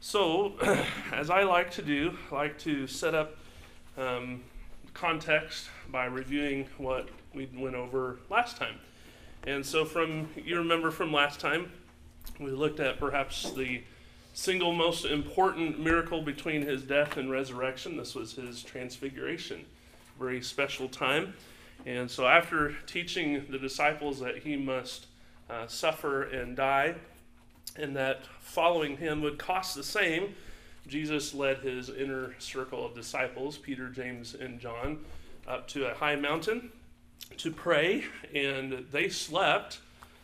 So, as I like to do, I like to set up context by reviewing what we went over last time. And so you remember from last time, we looked at perhaps the single most important miracle between his death and resurrection. This was his transfiguration, very special time. And so after teaching the disciples that he must suffer and die, and that following him would cost the same, Jesus led his inner circle of disciples, Peter, James, and John, up to a high mountain to pray, and they slept,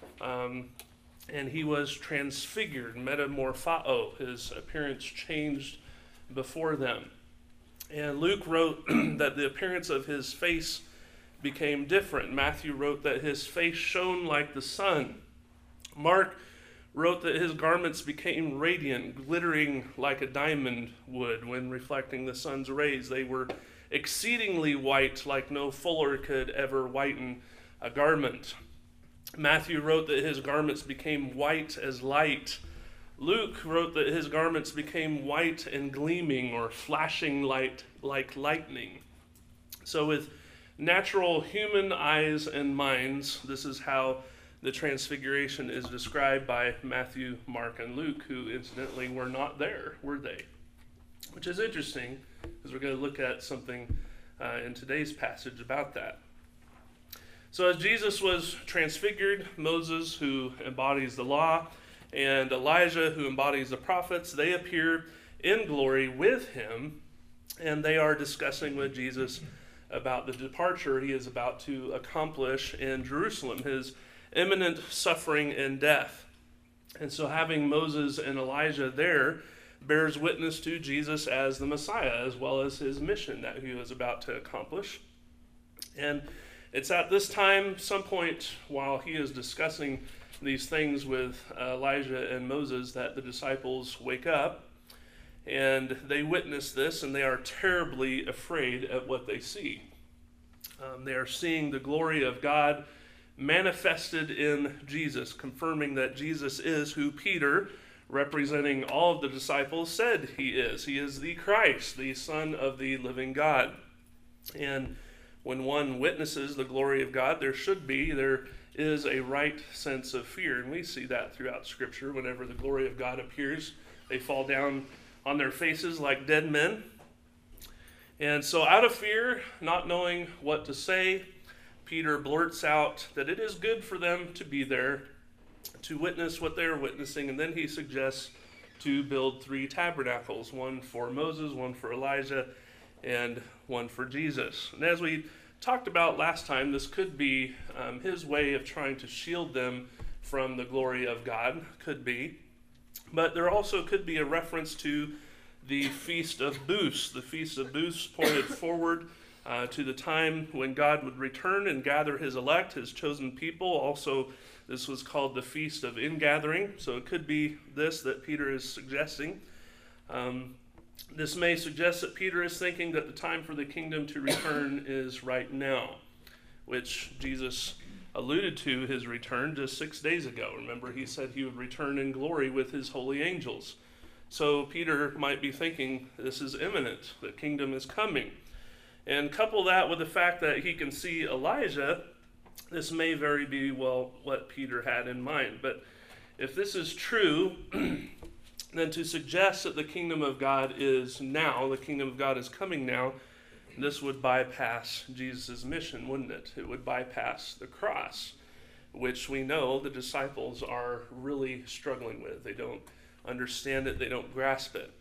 and he was transfigured, metamorphao. His appearance changed before them. And Luke wrote that the appearance of his face became different. Matthew wrote that his face shone like the sun. Mark wrote that his garments became radiant, glittering like a diamond would when reflecting the sun's rays. They were exceedingly white, like no fuller could ever whiten a garment. Matthew wrote that his garments became white as light. Luke wrote that his garments became white and gleaming, or flashing light like lightning. So with natural human eyes and minds, this is how the transfiguration is described by Matthew, Mark, and Luke, who incidentally were not there, were they? Which is interesting, because we're going to look at something in today's passage about that. So as Jesus was transfigured, Moses, who embodies the law, and Elijah, who embodies the prophets, they appear in glory with him, and they are discussing with Jesus about the departure he is about to accomplish in Jerusalem, his imminent suffering and death. And so having Moses and Elijah there bears witness to Jesus as the Messiah, as well as his mission that he was about to accomplish. And it's at this time, some point while he is discussing these things with Elijah and Moses, that the disciples wake up and they witness this, and they are terribly afraid at what they see. They are seeing the glory of God manifested in Jesus, confirming that Jesus is who Peter, representing all of the disciples, said he is. He is the Christ, the Son of the living God. And when one witnesses the glory of God, there is a right sense of fear. And we see that throughout Scripture. Whenever the glory of God appears, they fall down on their faces like dead men. And so out of fear, not knowing what to say, Peter blurts out that it is good for them to be there, to witness what they are witnessing, and then he suggests to build 3 tabernacles, one for Moses, one for Elijah, and one for Jesus. And as we talked about last time, this could be his way of trying to shield them from the glory of God, could be. But there also could be a reference to the Feast of Booths. The Feast of Booths pointed forward to the time when God would return and gather his elect, his chosen people. Also, this was called the Feast of Ingathering, so it could be this that Peter is suggesting. This may suggest that Peter is thinking that the time for the kingdom to return is right now, which Jesus alluded to his return just 6 days ago. Remember, he said he would return in glory with his holy angels. So Peter might be thinking this is imminent, the kingdom is coming. And couple that with the fact that he can see Elijah, this may very be what Peter had in mind. But if this is true, then to suggest that the kingdom of God is now, the kingdom of God is coming now, this would bypass Jesus' mission, wouldn't it? It would bypass the cross, which we know the disciples are really struggling with. They don't understand it, they don't grasp it.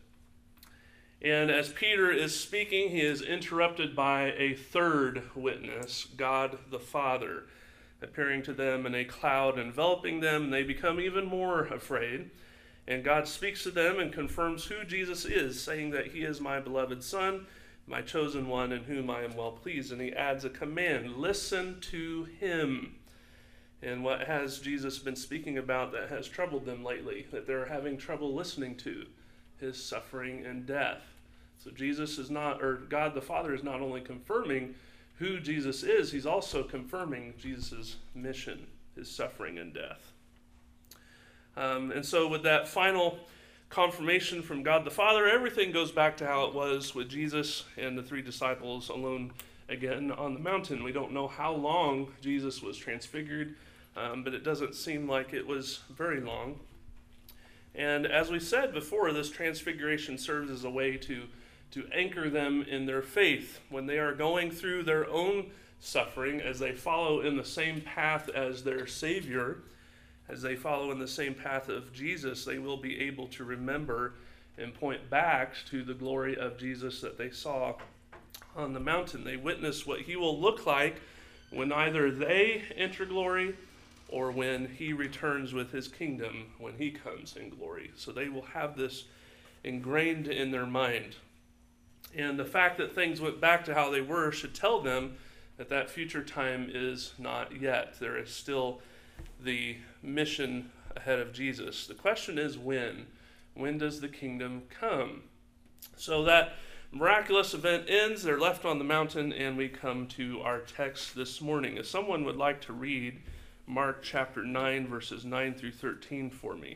And as Peter is speaking, he is interrupted by a third witness, God the Father, appearing to them in a cloud, enveloping them, and they become even more afraid. And God speaks to them and confirms who Jesus is, saying that he is my beloved Son, my chosen one, in whom I am well pleased. And he adds a command, listen to him. And what has Jesus been speaking about that has troubled them lately, that they're having trouble listening to? His suffering and death. So God the Father is not only confirming who Jesus is, he's also confirming Jesus' mission, his suffering and death. And so with that final confirmation from God the Father. Everything goes back to how it was with Jesus and the three disciples alone again on the mountain. We don't know how long Jesus was transfigured, but it doesn't seem like it was very long. And as we said before, this transfiguration serves as a way to anchor them in their faith when they are going through their own suffering, as they follow in the same path as their Savior, as they follow in the same path of Jesus. They will be able to remember and point back to the glory of Jesus that they saw on the mountain. They witness what he will look like when either they enter glory or when he returns with his kingdom, when he comes in glory. So they will have this ingrained in their mind. And the fact that things went back to how they were should tell them that that future time is not yet. There is still the mission ahead of Jesus. The question is when. When does the kingdom come? So that miraculous event ends, they're left on the mountain, and we come to our text this morning. If someone would like to read Mark chapter 9, verses 9 through 13 for me.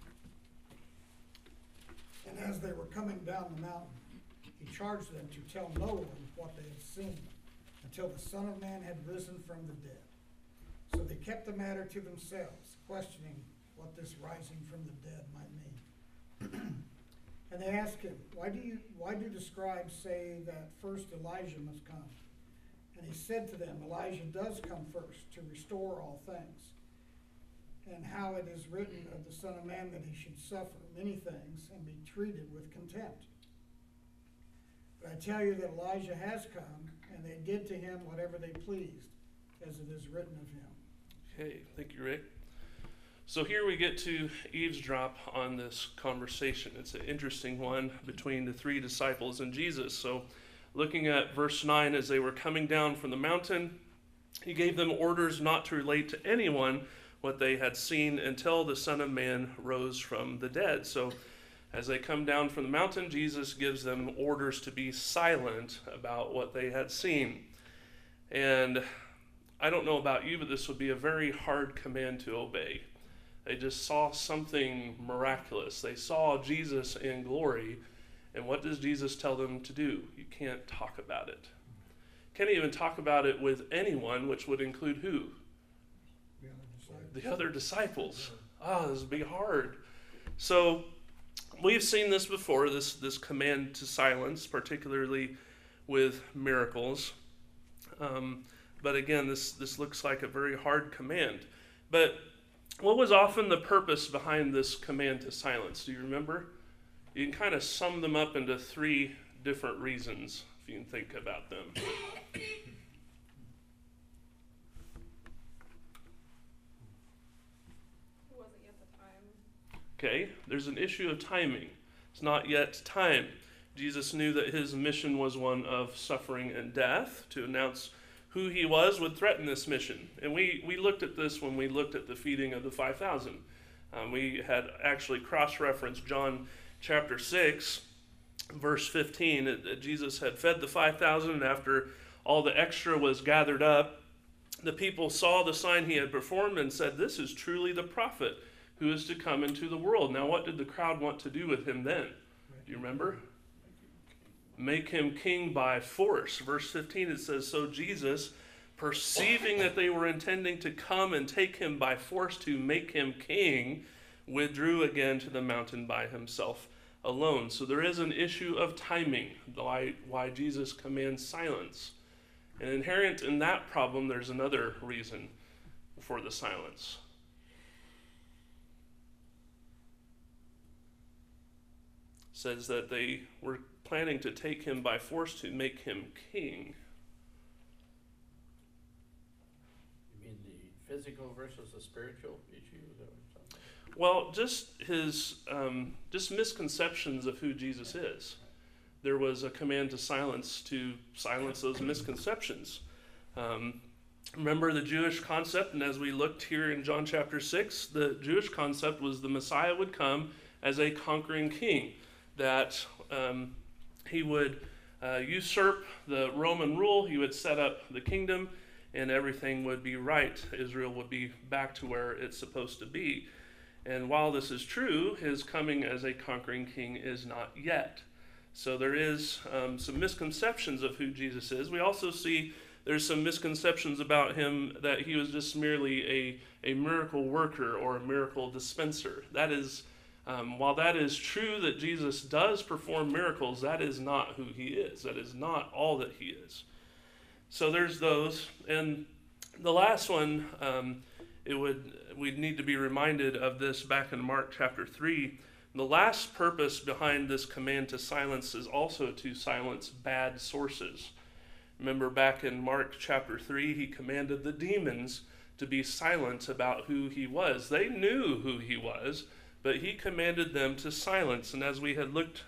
And as they were coming down the mountain, he charged them to tell no one what they had seen, until the Son of Man had risen from the dead. So they kept the matter to themselves, questioning what this rising from the dead might mean. And they asked him, why do the scribes say that first Elijah must come? And he said to them, Elijah does come first to restore all things. And how it is written of the Son of Man that he should suffer many things and be treated with contempt. But I tell you that Elijah has come, and they did to him whatever they pleased, as it is written of him. Okay, thank you, Rick. So here we get to eavesdrop on this conversation. It's an interesting one between the three disciples and Jesus. So looking at verse 9, as they were coming down from the mountain, he gave them orders not to relate to anyone what they had seen until the Son of Man rose from the dead. So as they come down from the mountain, Jesus gives them orders to be silent about what they had seen. And I don't know about you, but this would be a very hard command to obey. They just saw something miraculous. They saw Jesus in glory. And what does Jesus tell them to do? You can't talk about it. Can't even talk about it with anyone, which would include who? The other disciples. This would be hard. So we've seen this before, this command to silence, particularly with miracles. But again, this looks like a very hard command. But what was often the purpose behind this command to silence? Do you remember? You can kind of sum them up into three different reasons, if you can think about them. It wasn't yet the time. Okay, there's an issue of timing. It's not yet time. Jesus knew that his mission was one of suffering and death. To announce who he was would threaten this mission. And we looked at this when we looked at the feeding of the 5,000. We had actually cross-referenced John chapter 6, verse 15. That Jesus had fed the 5,000, and after all the extra was gathered up, the people saw the sign he had performed and said, "This is truly the prophet who is to come into the world." Now, what did the crowd want to do with him then? Do you remember? Make him king by force. Verse 15, it says, so Jesus, perceiving that they were intending to come and take him by force to make him king, withdrew again to the mountain by himself alone. So there is an issue of timing, why Jesus commands silence. And inherent in that problem, there's another reason for the silence. It says that they were planning to take him by force to make him king. You mean the physical versus the spiritual issue? Is that what you're talking about? Well, just his misconceptions of who Jesus is. There was a command to silence those misconceptions. Remember the Jewish concept, and as we looked here in John chapter 6, the Jewish concept was the Messiah would come as a conquering king, that he would usurp the Roman rule, he would set up the kingdom, and everything would be right. Israel would be back to where it's supposed to be. And while this is true, his coming as a conquering king is not yet. So there is some misconceptions of who Jesus is. We also see there's some misconceptions about him, that he was just merely a miracle worker or a miracle dispenser. That is, while that is true that Jesus does perform miracles, that is not who he is. That is not all that he is. So there's those. And the last one, we'd need to be reminded of this back in Mark chapter 3. The last purpose behind this command to silence is also to silence bad sources. Remember back in Mark chapter 3, he commanded the demons to be silent about who he was. They knew who he was, but he commanded them to silence. And as we had looked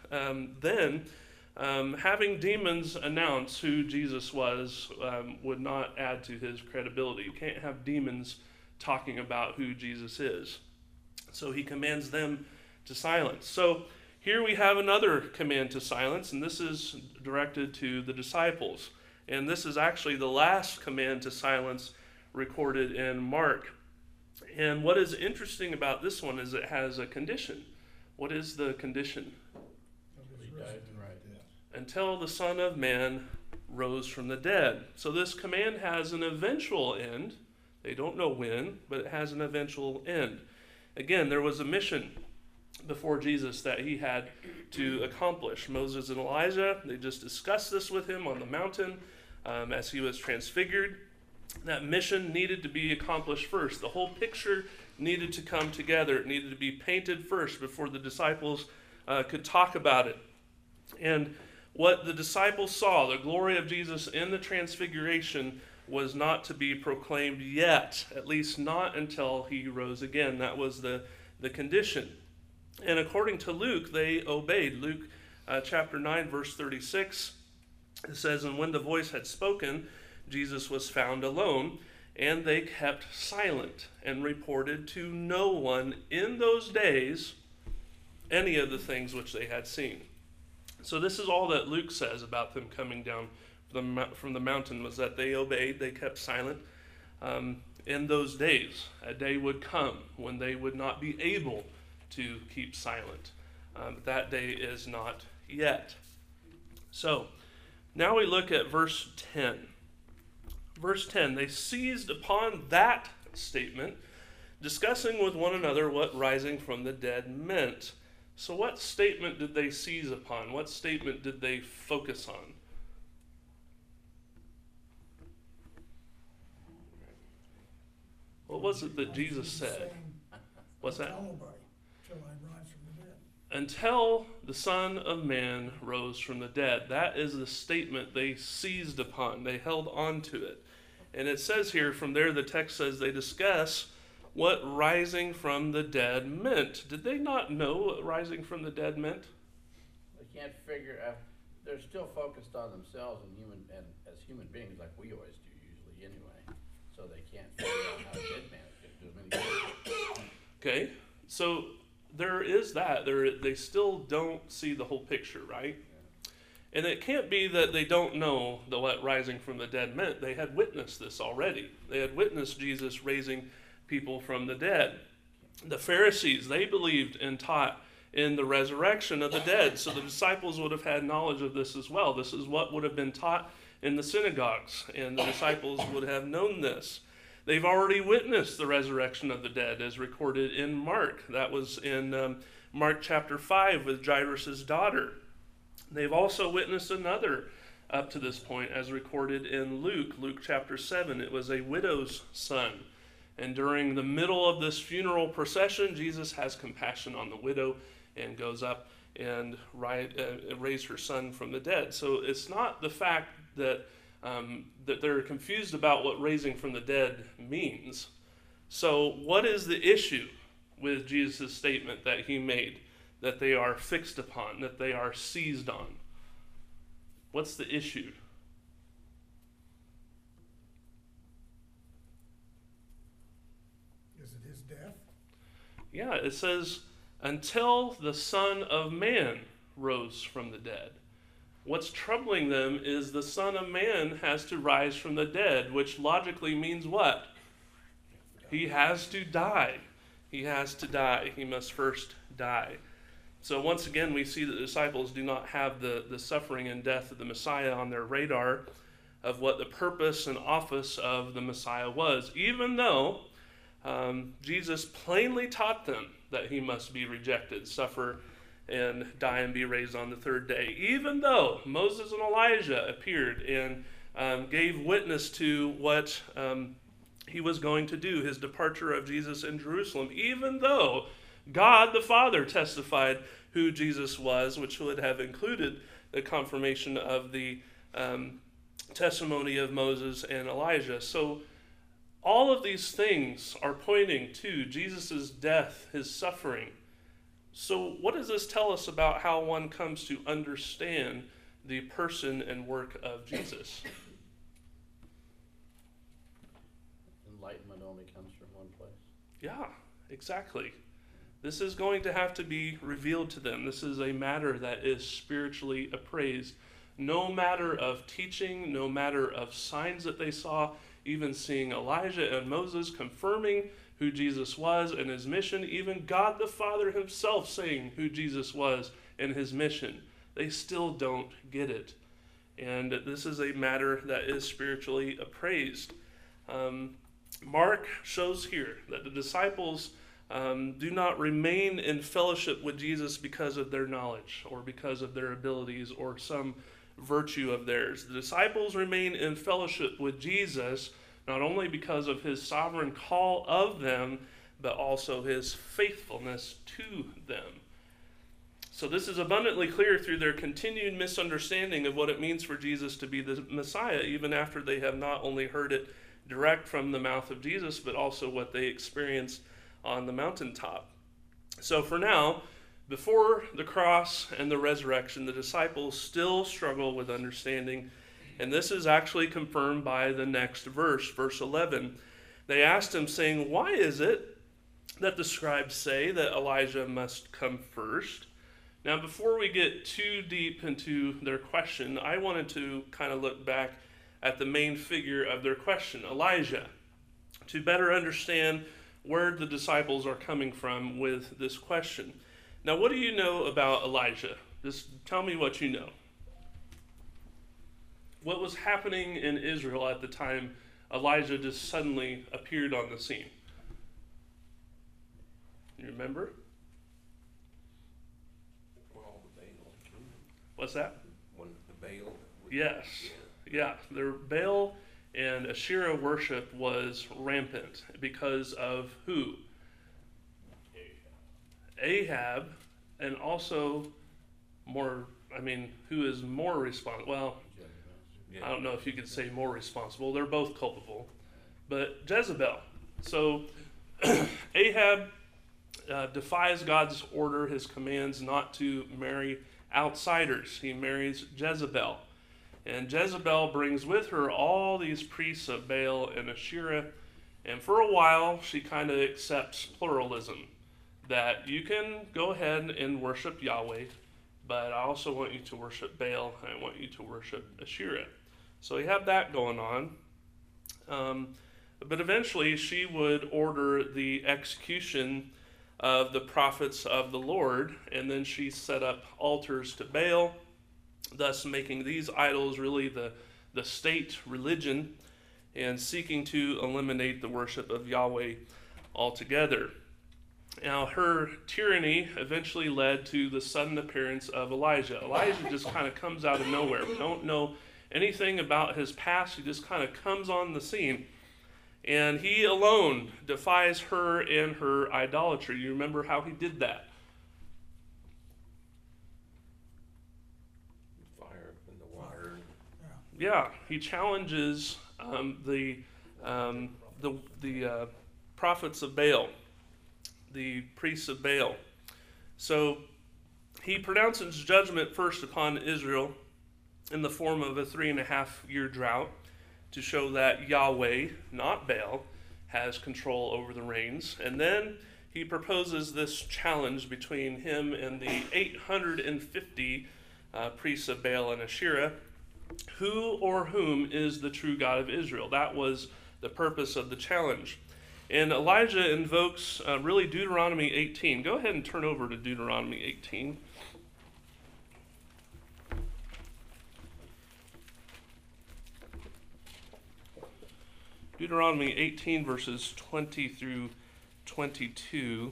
having demons announce who Jesus was would not add to his credibility. You can't have demons talking about who Jesus is. So he commands them to silence. So here we have another command to silence, and this is directed to the disciples. And this is actually the last command to silence recorded in Mark. And what is interesting about this one is it has a condition. What is the condition? He died, right. Until the Son of Man rose from the dead. So this command has an eventual end. They don't know when, but it has an eventual end. Again, there was a mission before Jesus that he had to accomplish. Moses and Elijah, they just discussed this with him on the mountain as he was transfigured. That mission needed to be accomplished first. The whole picture needed to come together. It needed to be painted first before the disciples could talk about it. And what the disciples saw, the glory of Jesus in the transfiguration, was not to be proclaimed yet, at least not until he rose again. That was the condition. And according to Luke, they obeyed. Luke chapter 9, verse 36, it says, "And when the voice had spoken, Jesus was found alone, and they kept silent and reported to no one in those days any of the things which they had seen." So this is all that Luke says about them coming down from the mountain, was that they obeyed, they kept silent. In those days, a day would come when they would not be able to keep silent. That day is not yet. So, now we look at verse 10. Verse 10, they seized upon that statement, discussing with one another what rising from the dead meant. So what statement did they seize upon? What statement did they focus on? What was it that Jesus said? What's that? Tell nobody till I rise from the dead. Until the Son of Man rose from the dead. That is the statement they seized upon. They held on to it. And it says here, from there the text says they discuss what rising from the dead meant. Did they not know what rising from the dead meant? They can't figure out. They're still focused on themselves and as human beings, like we always do usually anyway. So they can't figure out how a dead man could do many things. Okay, so there is that. They still don't see the whole picture, right? And it can't be that they don't know what rising from the dead meant. They had witnessed this already. They had witnessed Jesus raising people from the dead. The Pharisees, they believed and taught in the resurrection of the dead. So the disciples would have had knowledge of this as well. This is what would have been taught in the synagogues, and the disciples would have known this. They've already witnessed the resurrection of the dead as recorded in Mark. That was in Mark chapter 5 with Jairus' daughter. They've also witnessed another up to this point as recorded in Luke chapter 7. It was a widow's son. And during the middle of this funeral procession, Jesus has compassion on the widow and goes up and raised her son from the dead. So it's not the fact that they're confused about what raising from the dead means. So what is the issue with Jesus' statement that he made, that they are fixed upon, that they are seized on? What's the issue? Is it his death? Yeah, it says, until the Son of Man rose from the dead. What's troubling them is the Son of Man has to rise from the dead, which logically means what? He has to die. He has to die. He must first die. So once again, we see that the disciples do not have the suffering and death of the Messiah on their radar of what the purpose and office of the Messiah was, even though Jesus plainly taught them that he must be rejected, suffer, and die and be raised on the third day. Even though Moses and Elijah appeared and gave witness to what he was going to do, his departure of Jesus in Jerusalem, even though God the Father testified who Jesus was, which would have included the confirmation of the testimony of Moses and Elijah. So all of these things are pointing to Jesus' death, his suffering. So what does this tell us about how one comes to understand the person and work of Jesus? Enlightenment only comes from one place. Yeah, exactly. This is going to have to be revealed to them. This is a matter that is spiritually appraised. No matter of teaching, no matter of signs that they saw, even seeing Elijah and Moses confirming who Jesus was and his mission, even God the Father himself saying who Jesus was and his mission, they still don't get it. And this is a matter that is spiritually appraised. Mark shows here that the disciples do not remain in fellowship with Jesus because of their knowledge or because of their abilities or some virtue of theirs. The disciples remain in fellowship with Jesus not only because of his sovereign call of them, but also his faithfulness to them. So this is abundantly clear through their continued misunderstanding of what it means for Jesus to be the Messiah, even after they have not only heard it direct from the mouth of Jesus, but also what they experienced on the mountaintop. So for now, before the cross and the resurrection, the disciples still struggle with understanding, and this is actually confirmed by the next verse, verse 11. They asked him, saying, "Why is it that the scribes say that Elijah must come first?" Now, before we get too deep into their question, I wanted to kind of look back at the main figure of their question, Elijah, to better understand where the disciples are coming from with this question. Now, what do you know about Elijah? Just tell me what you know. What was happening in Israel at the time Elijah just suddenly appeared on the scene? You remember? Well, the Baal. What's that? When the Baal. Yes. Yeah. Their Baal and Asherah worship was rampant because of who? Ahab, and also who is more responsible? Well, I don't know if you could say more responsible. They're both culpable. But Jezebel. So Ahab defies God's order, his commands not to marry outsiders. He marries Jezebel. And Jezebel brings with her all these priests of Baal and Asherah. And for a while, she kind of accepts pluralism, that you can go ahead and worship Yahweh, but I also want you to worship Baal, and I want you to worship Asherah. So you have that going on. But eventually she would order the execution of the prophets of the Lord, and then she set up altars to Baal, thus making these idols really the state religion and seeking to eliminate the worship of Yahweh altogether. Now, her tyranny eventually led to the sudden appearance of Elijah. Elijah just kind of comes out of nowhere. We don't know anything about his past. He just kind of comes on the scene. And he alone defies her and her idolatry. You remember how he did that? Fire and the water. Yeah, he challenges the prophets of Baal, the priests of Baal. So he pronounces judgment first upon Israel in the form of a 3.5-year drought to show that Yahweh, not Baal, has control over the rains. And then he proposes this challenge between him and the 850 priests of Baal and Asherah. Who or whom is the true God of Israel? That was the purpose of the challenge. And Elijah invokes really Deuteronomy 18. Go ahead and turn over to Deuteronomy 18. Deuteronomy 18 verses 20 through 22.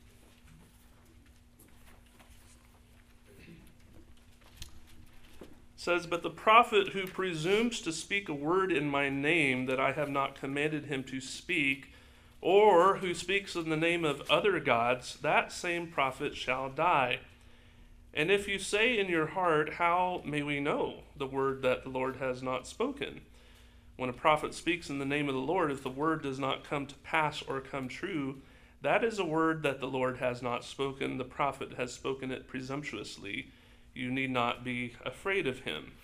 Says, "But the prophet who presumes to speak a word in my name that I have not commanded him to speak, or who speaks in the name of other gods, that same prophet shall die. And if you say in your heart, how may we know the word that the Lord has not spoken? When a prophet speaks in the name of the Lord, if the word does not come to pass or come true, that is a word that the Lord has not spoken. The prophet has spoken it presumptuously. You need not be afraid of him."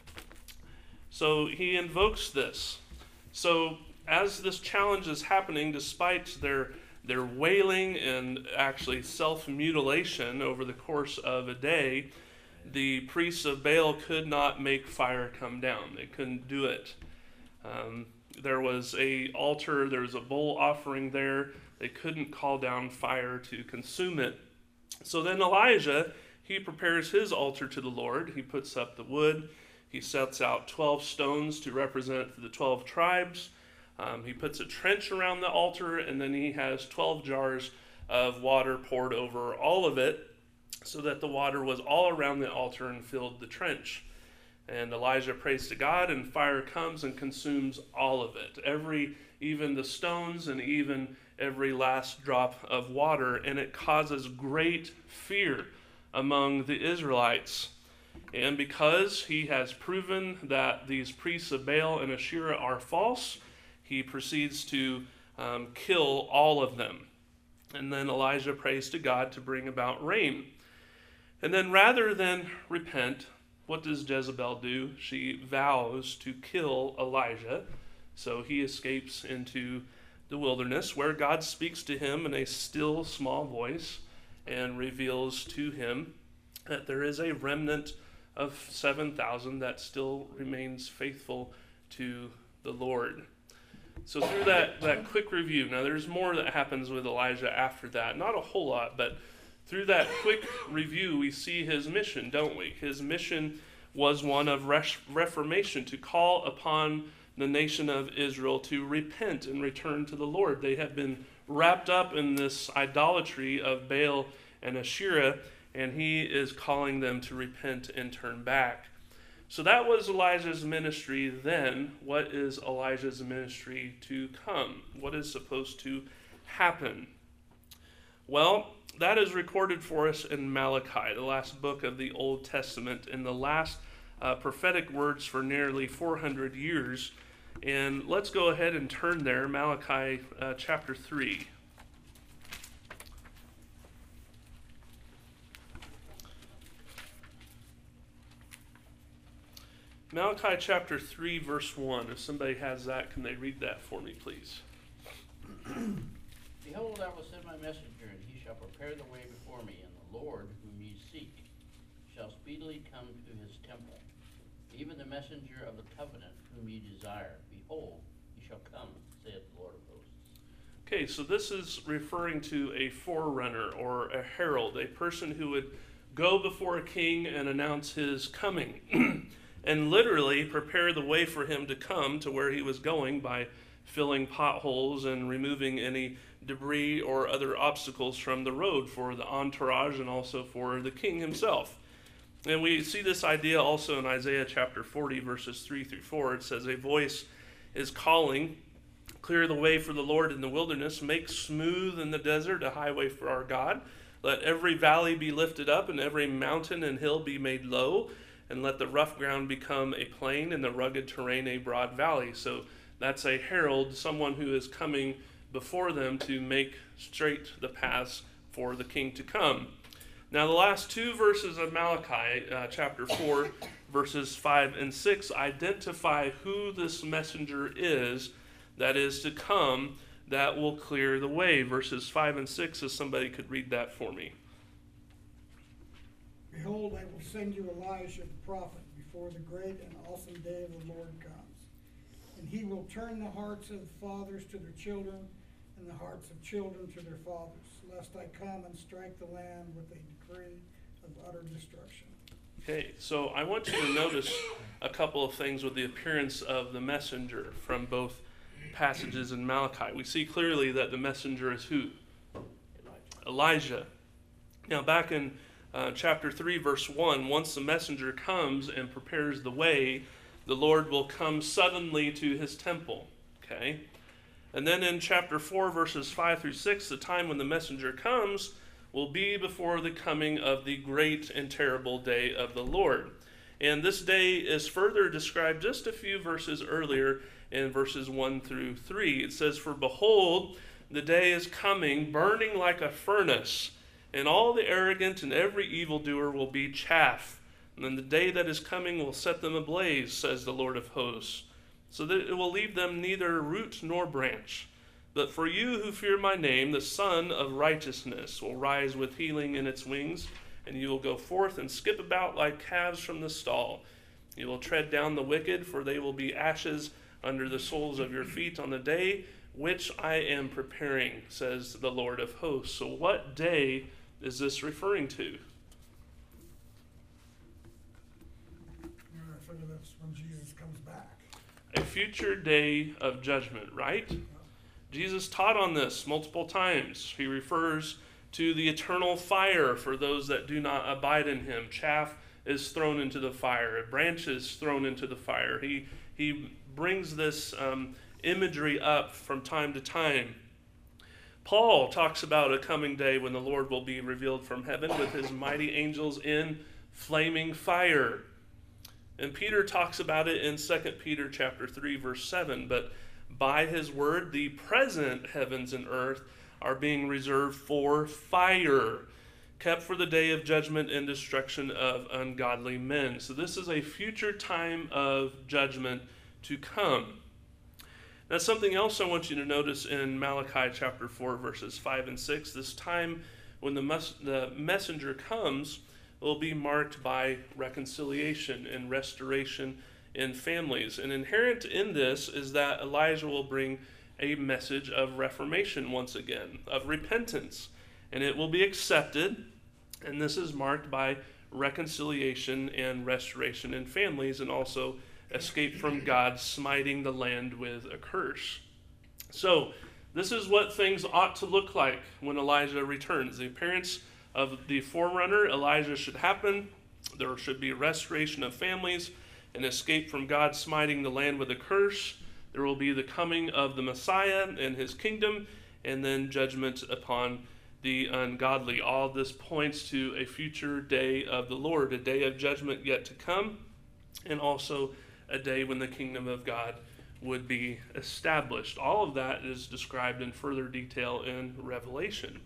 So he invokes this. So as this challenge is happening, despite their wailing and actually self-mutilation over the course of a day, the priests of Baal could not make fire come down. They couldn't do it. There was a altar, there was a bull offering there. They couldn't call down fire to consume it. So then Elijah, he prepares his altar to the Lord. He puts up the wood. He sets out 12 stones to represent the 12 tribes. He puts a trench around the altar, and then he has 12 jars of water poured over all of it so that the water was all around the altar and filled the trench. And Elijah prays to God, and fire comes and consumes all of it. Even the stones and even every last drop of water, and it causes great fear among the Israelites. And because he has proven that these priests of Baal and Asherah are false, he proceeds to kill all of them. And then Elijah prays to God to bring about rain. And then rather than repent, what does Jezebel do? She vows to kill Elijah. So he escapes into the wilderness, where God speaks to him in a still small voice and reveals to him that there is a remnant of 7,000 that still remains faithful to the Lord. So through that quick review, now there's more that happens with Elijah after that. Not a whole lot, but through that quick review, we see his mission, don't we? His mission was one of reformation, to call upon the nation of Israel to repent and return to the Lord. They have been wrapped up in this idolatry of Baal and Asherah, and he is calling them to repent and turn back. So that was Elijah's ministry then. What is Elijah's ministry to come? What is supposed to happen? Well, that is recorded for us in Malachi, the last book of the Old Testament, and the last prophetic words for nearly 400 years. And let's go ahead and turn there, Malachi chapter 3. Malachi chapter 3, verse 1. If somebody has that, can they read that for me, please? "Behold, I will send my messenger, and he shall prepare the way before me, and the Lord whom ye seek shall speedily come to his temple. Even the messenger of the covenant whom ye desire, behold, he shall come, saith the Lord of hosts." Okay, so this is referring to a forerunner or a herald, a person who would go before a king and announce his coming. And literally prepare the way for him to come to where he was going by filling potholes and removing any debris or other obstacles from the road for the entourage and also for the king himself. And we see this idea also in Isaiah chapter 40, verses 3 through 4. It says, "A voice is calling, clear the way for the Lord in the wilderness, make smooth in the desert a highway for our God. Let every valley be lifted up and every mountain and hill be made low. And let the rough ground become a plain and the rugged terrain a broad valley." So that's a herald, someone who is coming before them to make straight the paths for the king to come. Now the last two verses of Malachi, chapter 4, verses 5 and 6, identify who this messenger is that is to come that will clear the way. Verses 5 and 6, if somebody could read that for me. "Behold, I will send you Elijah the prophet before the great and awesome day of the Lord comes. And he will turn the hearts of the fathers to their children, and the hearts of children to their fathers, lest I come and strike the land with a decree of utter destruction. Okay, so I want you to notice a couple of things with the appearance of the messenger from both passages in Malachi. We see clearly that the messenger is who? Elijah. Now, back in chapter 3, verse 1, once the messenger comes and prepares the way, the Lord will come suddenly to his temple. Okay? And then in chapter 4, verses 5 through 6, the time when the messenger comes will be before the coming of the great and terrible day of the Lord. And this day is further described just a few verses earlier in verses 1 through 3. It says, "For behold, the day is coming, burning like a furnace, and all the arrogant and every evildoer will be chaff. And then the day that is coming will set them ablaze, says the Lord of hosts, so that it will leave them neither root nor branch. But for you who fear my name, the Son of Righteousness will rise with healing in its wings, and you will go forth and skip about like calves from the stall. You will tread down the wicked, for they will be ashes under the soles of your feet on the day which I am preparing, says the Lord of hosts." So what day is this referring to? I figure that's when Jesus comes back. A future day of judgment, right? Jesus taught on this multiple times. He refers to the eternal fire for those that do not abide in him. Chaff is thrown into the fire, branches thrown into the fire. He brings this imagery up from time to time. Paul talks about a coming day when the Lord will be revealed from heaven with his mighty angels in flaming fire. And Peter talks about it in 2 Peter chapter 3, verse 7. But by his word, the present heavens and earth are being reserved for fire, kept for the day of judgment and destruction of ungodly men. So this is a future time of judgment to come. Now, something else I want you to notice in Malachi chapter 4, verses 5 and 6, this time when the messenger comes will be marked by reconciliation and restoration in families. And inherent in this is that Elijah will bring a message of reformation once again, of repentance. And it will be accepted, and this is marked by reconciliation and restoration in families, and also escape from God smiting the land with a curse. So, this is what things ought to look like when Elijah returns. The appearance of the forerunner, Elijah, should happen. There should be a restoration of families, an escape from God smiting the land with a curse. There will be the coming of the Messiah and his kingdom, and then judgment upon the ungodly. All this points to a future day of the Lord, a day of judgment yet to come, and also a day when the kingdom of God would be established. All of that is described in further detail in Revelation.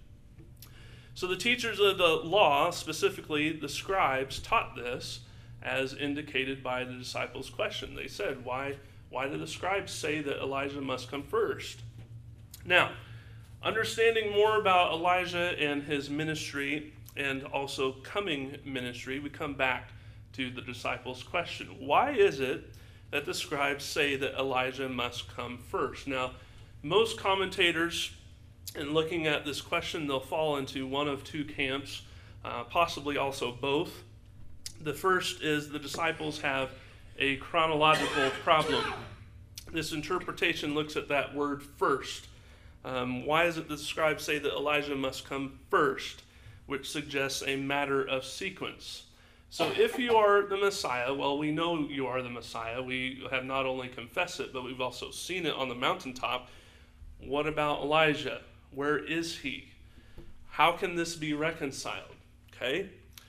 So the teachers of the law, specifically the scribes, taught this as indicated by the disciples' question. They said, why do the scribes say that Elijah must come first? Now, understanding more about Elijah and his ministry and also coming ministry, we come back to the disciples' question. Why is it that the scribes say that Elijah must come first? Now, most commentators, in looking at this question, they'll fall into one of two camps, possibly also both. The first is the disciples have a chronological problem. This interpretation looks at that word first. Why is it the scribes say that Elijah must come first, which suggests a matter of sequence? So if you are the Messiah, well, we know you are the Messiah. We have not only confessed it, but we've also seen it on the mountaintop. What about Elijah? Where is he? How can this be reconciled? Okay.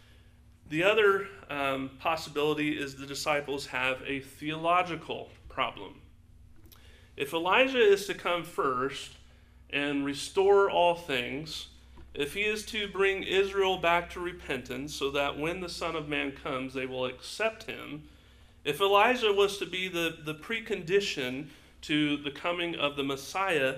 The other possibility is the disciples have a theological problem. If Elijah is to come first and restore all things, if he is to bring Israel back to repentance so that when the Son of Man comes, they will accept him, if Elijah was to be the precondition to the coming of the Messiah,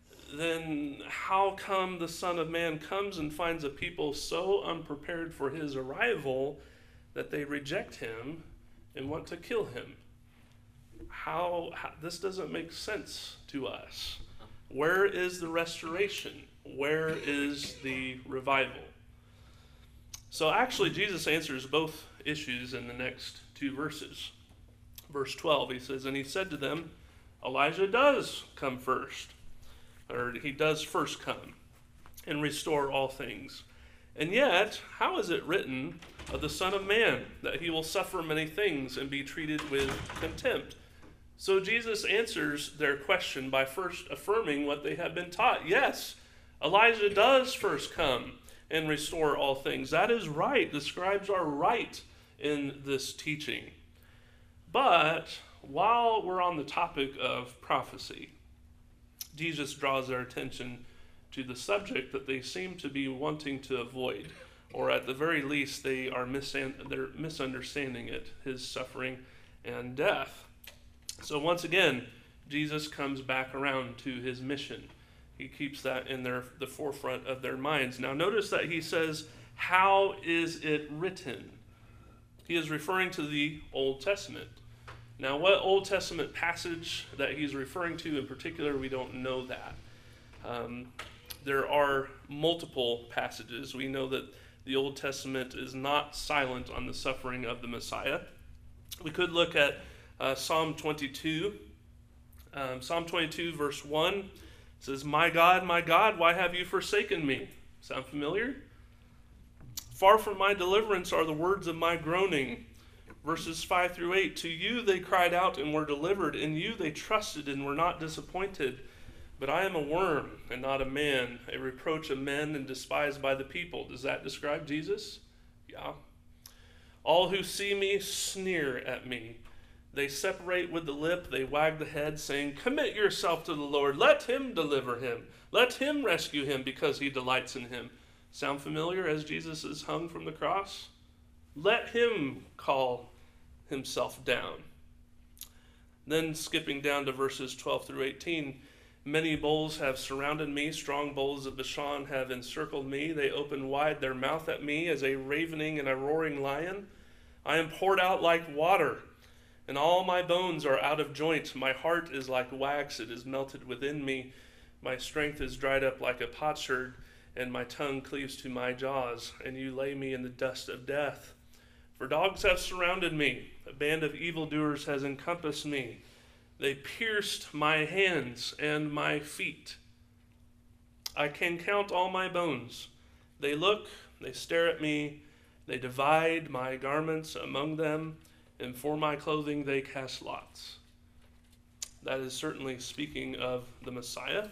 then how come the Son of Man comes and finds a people so unprepared for his arrival that they reject him and want to kill him? How this doesn't make sense to us. Where is the restoration? Where is the revival? So actually, Jesus answers both issues in the next two verses. Verse 12, he says, "And he said to them, Elijah does come first, or he does first come and restore all things. And yet, how is it written of the Son of Man, that he will suffer many things and be treated with contempt?" So Jesus answers their question by first affirming what they have been taught. Yes, Elijah does first come and restore all things. That is right. The scribes are right in this teaching. But while we're on the topic of prophecy, Jesus draws their attention to the subject that they seem to be wanting to avoid, or at the very least they're misunderstanding it, his suffering and death. So once again, Jesus comes back around to his mission. He keeps that in the forefront of their minds. Now notice that he says, "How is it written?" He is referring to the Old Testament. Now what Old Testament passage that he's referring to in particular, we don't know that. There are multiple passages. We know that the Old Testament is not silent on the suffering of the Messiah. We could look at Psalm 22. Psalm 22 verse 1 says, my God, why have you forsaken me?" Sound familiar? "Far from my deliverance are the words of my groaning." Verses 5 through 8, "To you they cried out and were delivered. In you they trusted and were not disappointed. But I am a worm and not a man, a reproach of men and despised by the people." Does that describe Jesus? Yeah. "All who see me sneer at me. They separate with the lip, they wag the head, saying, 'Commit yourself to the Lord. Let him deliver him. Let him rescue him, because he delights in him.'" Sound familiar as Jesus is hung from the cross? Let him call himself down. Then skipping down to verses 12 through 18, "Many bulls have surrounded me, strong bulls of Bashan have encircled me. They open wide their mouth at me as a ravening and a roaring lion. I am poured out like water, and all my bones are out of joint. My heart is like wax, it is melted within me. My strength is dried up like a potsherd, and my tongue cleaves to my jaws, and you lay me in the dust of death. For dogs have surrounded me, a band of evildoers has encompassed me. They pierced my hands and my feet. I can count all my bones. They look, they stare at me, they divide my garments among them, and for my clothing they cast lots." That is certainly speaking of the Messiah.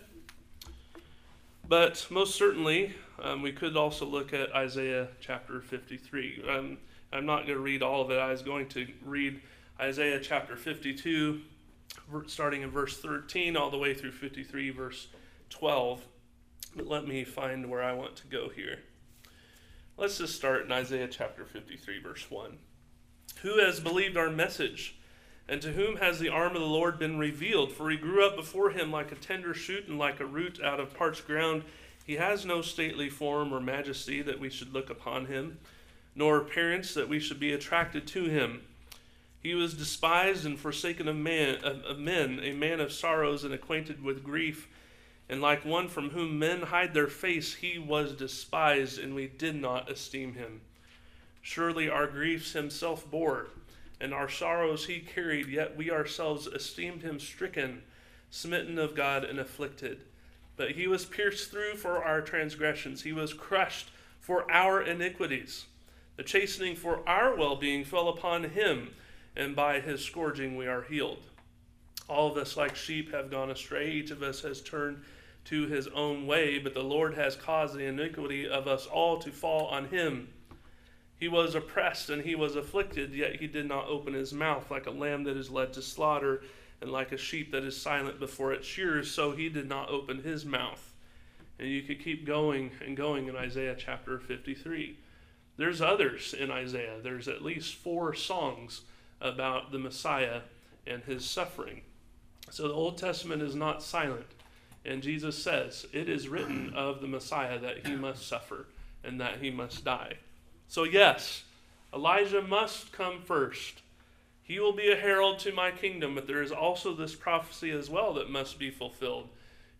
But most certainly, we could also look at Isaiah chapter 53. I'm not going to read all of it. I was going to read Isaiah chapter 52, starting in verse 13, all the way through 53, verse 12. But let me find where I want to go here. Let's just start in Isaiah chapter 53, verse 1. "Who has believed our message? And to whom has the arm of the Lord been revealed? For he grew up before him like a tender shoot and like a root out of parched ground. He has no stately form or majesty that we should look upon him, nor appearance that we should be attracted to him. He was despised and forsaken of men, a man of sorrows and acquainted with grief. And like one from whom men hide their face, he was despised, and we did not esteem him. Surely our griefs himself bore, and our sorrows he carried, yet we ourselves esteemed him stricken, smitten of God, and afflicted. But he was pierced through for our transgressions. He was crushed for our iniquities. The chastening for our well-being fell upon him, and by his scourging we are healed. All of us like sheep have gone astray. Each of us has turned to his own way, but the Lord has caused the iniquity of us all to fall on him. He was oppressed and he was afflicted, yet he did not open his mouth. Like a lamb that is led to slaughter, and like a sheep that is silent before its shearers, so he did not open his mouth." And you could keep going and going in Isaiah chapter 53. There's others in Isaiah. There's at least 4 songs about the Messiah and his suffering. So the Old Testament is not silent. And Jesus says, it is written of the Messiah that he must suffer and that he must die. So yes, Elijah must come first. He will be a herald to my kingdom, but there is also this prophecy as well that must be fulfilled.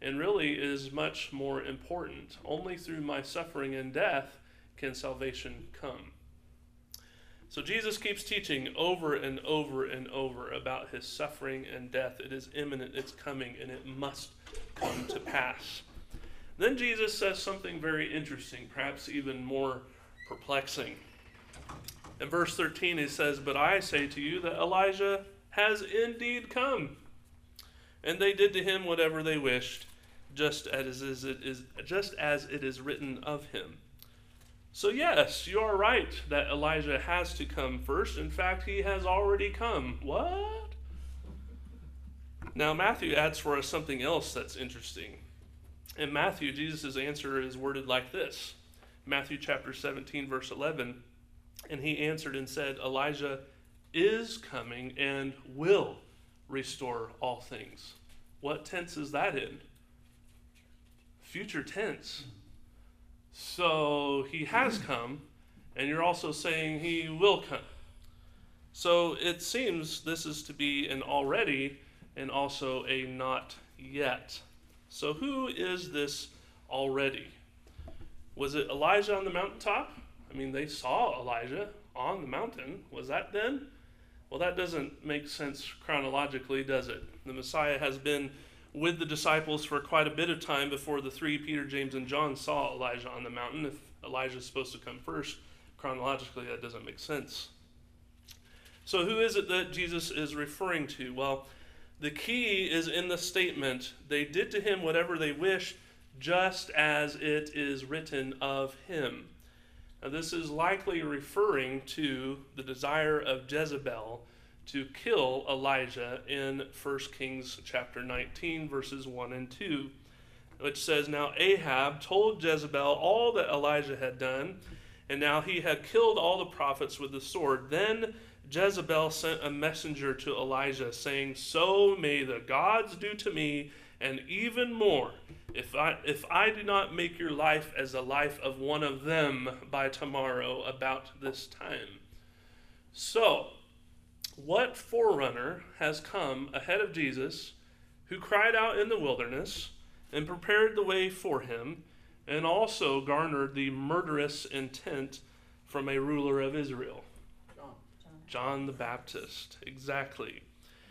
and really is much more important. Only through my suffering and death can salvation come. So Jesus keeps teaching over and over and over about his suffering and death. It is imminent, it's coming, and it must come to pass. Then Jesus says something very interesting, perhaps even more perplexing. In verse 13 he says, "But I say to you that Elijah has indeed come. And they did to him whatever they wished, just as it is written of him." So yes, you are right that Elijah has to come first. In fact, he has already come. What? Now Matthew adds for us something else that's interesting. In Matthew, Jesus' answer is worded like this. Matthew chapter 17, verse 11. "And he answered and said, Elijah is coming and will restore all things." What tense is that in? Future tense. So he has come, and you're also saying he will come. So it seems this is to be an already and also a not yet. So who is this already? Was it Elijah on the mountaintop? I mean, they saw Elijah on the mountain. Was that then? Well, that doesn't make sense chronologically, does it? The Messiah has been with the disciples for quite a bit of time before the three, Peter, James, and John, saw Elijah on the mountain. If Elijah is supposed to come first, chronologically, that doesn't make sense. So who is it that Jesus is referring to? Well, the key is in the statement, "They did to him whatever they wished, just as it is written of him." Now, this is likely referring to the desire of Jezebel to kill Elijah in 1 Kings chapter 19, verses 1 and 2, which says, "Now Ahab told Jezebel all that Elijah had done, and now he had killed all the prophets with the sword. Then Jezebel sent a messenger to Elijah, saying, So may the gods do to me, and even more, if I do not make your life as the life of one of them by tomorrow about this time." So, what forerunner has come ahead of Jesus, who cried out in the wilderness and prepared the way for him, and also garnered the murderous intent from a ruler of Israel? John the Baptist, exactly.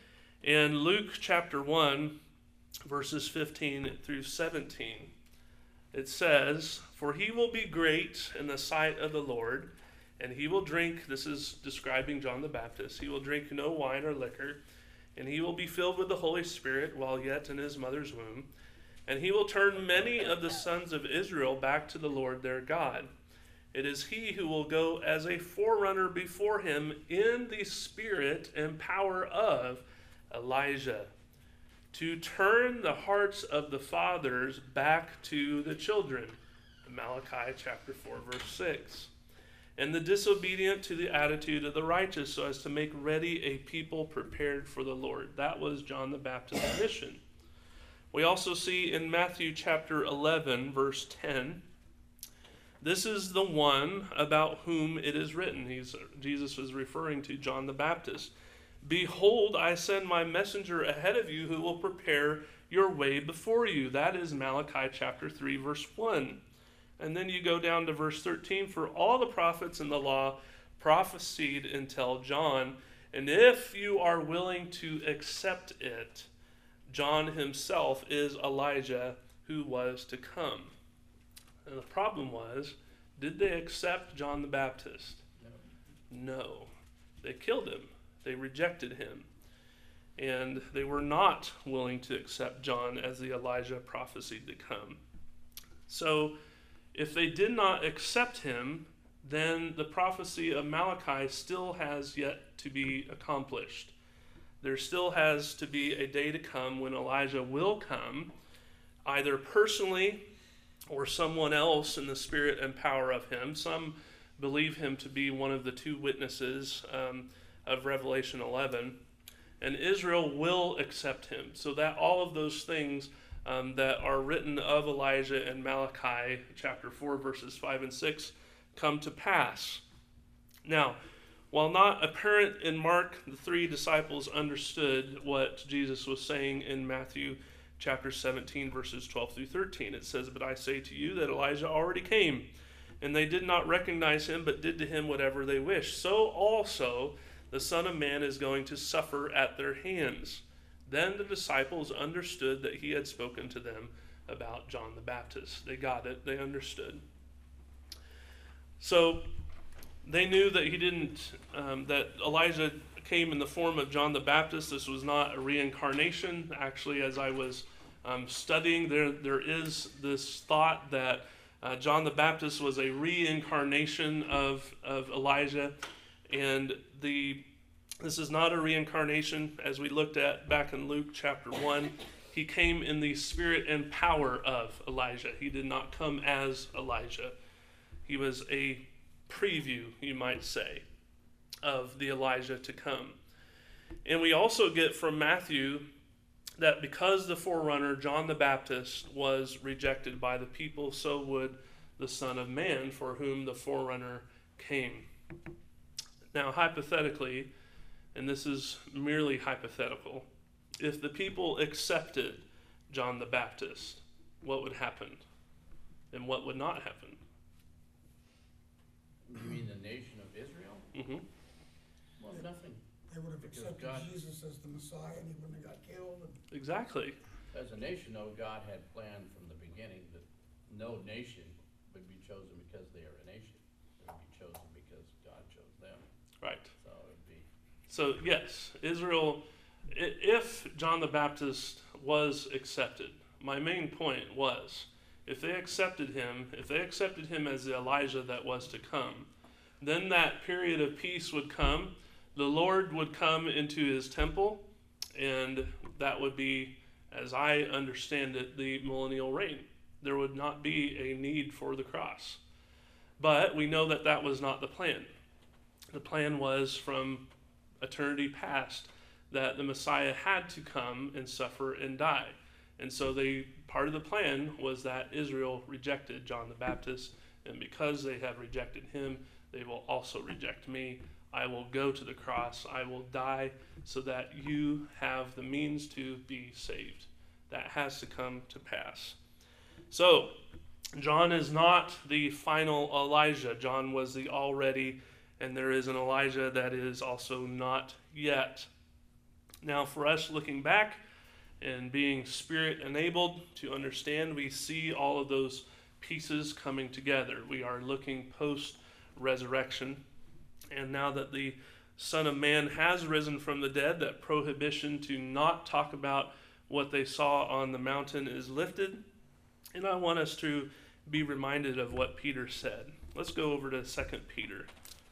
In Luke chapter 1, verses 15 through 17, it says, "For he will be great in the sight of the Lord, and he will drink," this is describing John the Baptist, "he will drink no wine or liquor, and he will be filled with the Holy Spirit while yet in his mother's womb. And he will turn many of the sons of Israel back to the Lord their God. It is he who will go as a forerunner before him in the spirit and power of Elijah, to turn the hearts of the fathers back to the children." Malachi chapter 4, verse 6. "And the disobedient to the attitude of the righteous, so as to make ready a people prepared for the Lord." That was John the Baptist's mission. We also see in Matthew chapter 11, verse 10, this is the one about whom it is written. Jesus was referring to John the Baptist. "Behold, I send my messenger ahead of you who will prepare your way before you." That is Malachi chapter 3, verse 1. And then you go down to verse 13, "For all the prophets in the law prophesied until John, and if you are willing to accept it, John himself is Elijah who was to come." And the problem was, did they accept John the Baptist? No. They killed him. They rejected him. And they were not willing to accept John as the Elijah prophesied to come. So, if they did not accept him, then the prophecy of Malachi still has yet to be accomplished. There still has to be a day to come when Elijah will come, either personally or someone else in the spirit and power of him. Some believe him to be one of the two witnesses of Revelation 11. And Israel will accept him, so that all of those things that are written of Elijah in Malachi chapter 4, verses 5 and 6 come to pass. Now, while not apparent in Mark, the three disciples understood what Jesus was saying in Matthew chapter 17, verses 12 through 13. It says, "But I say to you that Elijah already came, and they did not recognize him, but did to him whatever they wished. So also the Son of Man is going to suffer at their hands." Then the disciples understood that he had spoken to them about John the Baptist. They got it. They understood. So they knew that he didn't, that Elijah came in the form of John the Baptist. This was not a reincarnation. Actually, as I was studying, there is this thought that John the Baptist was a reincarnation of Elijah, and this is not a reincarnation. As we looked at back in Luke chapter 1, he came in the spirit and power of Elijah. He did not come as Elijah. He was a preview, you might say, of the Elijah to come. And we also get from Matthew that because the forerunner, John the Baptist, was rejected by the people, so would the Son of Man, for whom the forerunner came. Now, hypothetically, and this is merely hypothetical, if the people accepted John the Baptist, what would happen? And what would not happen? You mean the nation of Israel? Mm-hmm. Well, nothing. They would have Because accepted God- Jesus as the Messiah, and he wouldn't have got killed. And Exactly. As a nation, though, God had planned from the beginning that no nation would be chosen because they are a nation. They would be chosen because God chose them. Right. So it would be, So, yes, Israel, if John the Baptist was accepted, my main point was, if they accepted him as the Elijah that was to come, then that period of peace would come. The Lord would come into his temple, and that would be, as I understand it, the millennial reign. There would not be a need for the cross. But we know that that was not the plan. The plan was from eternity past that the Messiah had to come and suffer and die. And so part of the plan was that Israel rejected John the Baptist, and because they have rejected him, they will also reject me. I will go to the cross. I will die so that you have the means to be saved. That has to come to pass. So, John is not the final Elijah. John was the already, and there is an Elijah that is also not yet. Now, for us looking back and being spirit enabled to understand, we see all of those pieces coming together. We are looking post-resurrection. And now that the Son of Man has risen from the dead, that prohibition to not talk about what they saw on the mountain is lifted. And I want us to be reminded of what Peter said. Let's go over to 2 Peter.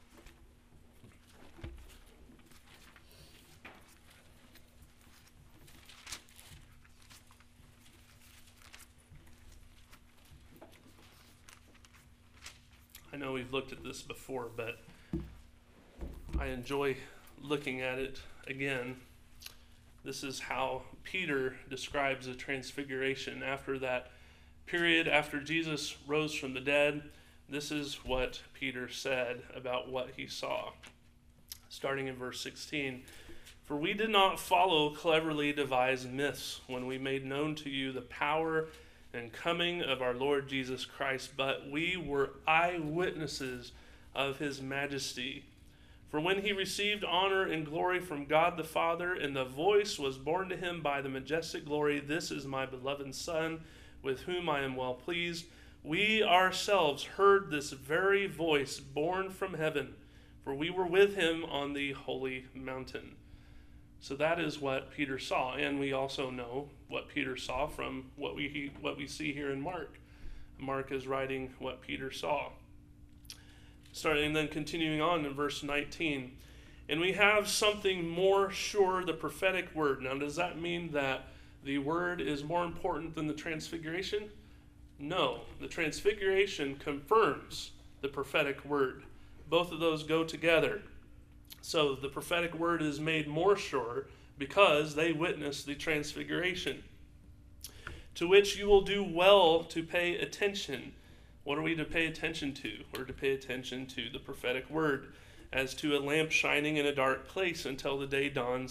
I know we've looked at this before, but I enjoy looking at it again. This is how Peter describes the transfiguration. After that period, after Jesus rose from the dead, this is what Peter said about what he saw. Starting in verse 16. "For we did not follow cleverly devised myths when we made known to you the power and coming of our Lord Jesus Christ, but we were eyewitnesses of his majesty. For when he received honor and glory from God the Father, and the voice was borne to him by the majestic glory, 'This is my beloved Son, with whom I am well pleased,' we ourselves heard this very voice borne from heaven, for we were with him on the holy mountain." So that is what Peter saw, and we also know what Peter saw from what we see here in Mark. Mark is writing what Peter saw. Starting and then continuing on in verse 19. "And we have something more sure, the prophetic word." Now, does that mean that the word is more important than the transfiguration? No. The transfiguration confirms the prophetic word. Both of those go together. So the prophetic word is made more sure because they witnessed the transfiguration. "To which you will do well to pay attention." What are we to pay attention to? We're to pay attention to the prophetic word, "as to a lamp shining in a dark place until the day dawns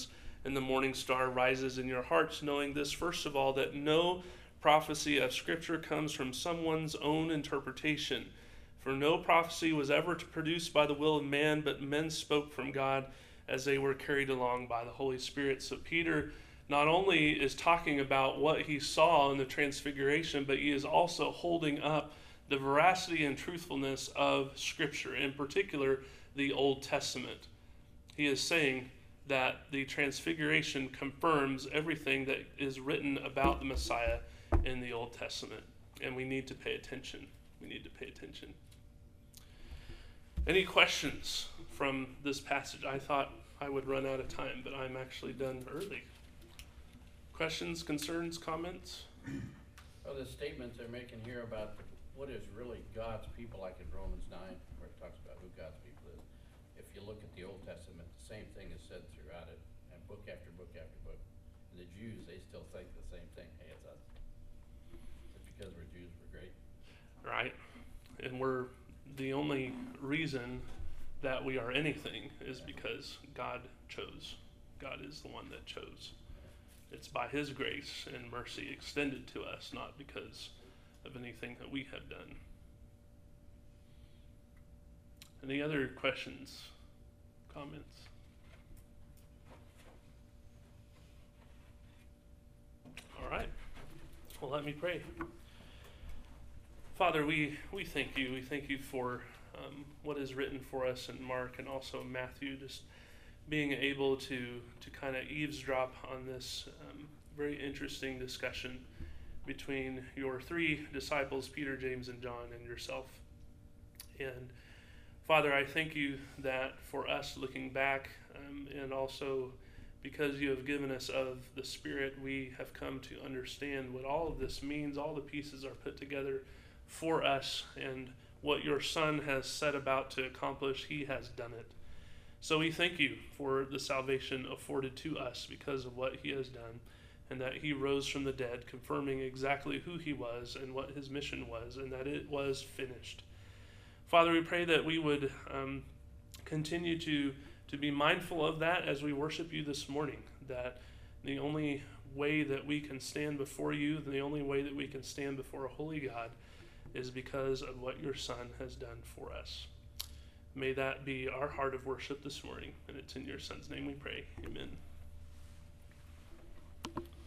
and the morning star rises in your hearts, knowing this, first of all, that no prophecy of Scripture comes from someone's own interpretation. For no prophecy was ever produced by the will of man, but men spoke from God as they were carried along by the Holy Spirit. So Peter not only is talking about what he saw in the transfiguration, but he is also holding up the veracity and truthfulness of Scripture, in particular the Old Testament. He is saying that the transfiguration confirms everything that is written about the Messiah in the Old Testament, and we need to pay attention. We need to pay attention. Any questions from this passage? I thought I would run out of time, but I'm actually done early. Questions, concerns, comments? Well, the statements they're making here about what is really God's people, like in Romans 9, where it talks about who God's people is. If you look at the Old Testament, the same thing is said throughout it, and book after book after book. And the Jews, they still think the same thing. Hey, it's us. It's because we're Jews, we're great. Right? And we're the only reason that we are anything is because God chose. God is the one that chose. It's by His grace and mercy extended to us, not because of anything that we have done. Any other questions, comments? All right. Well, let me pray. Father, we thank you. We thank you for what is written for us in Mark and also Matthew, just being able to kind of eavesdrop on this very interesting discussion between your three disciples, Peter, James, and John, and yourself. And Father, I thank you that for us looking back, and also because you have given us of the Spirit, we have come to understand what all of this means. All the pieces are put together for us, and what your Son has set about to accomplish, He has done it. So we thank you for the salvation afforded to us because of what He has done, and that He rose from the dead, confirming exactly who He was and what His mission was, and that it was finished. Father, we pray that we would continue to be mindful of that as we worship you this morning, that the only way that we can stand before you, the only way that we can stand before a holy God, is because of what your Son has done for us. May that be our heart of worship this morning, and it's in your Son's name we pray. Amen.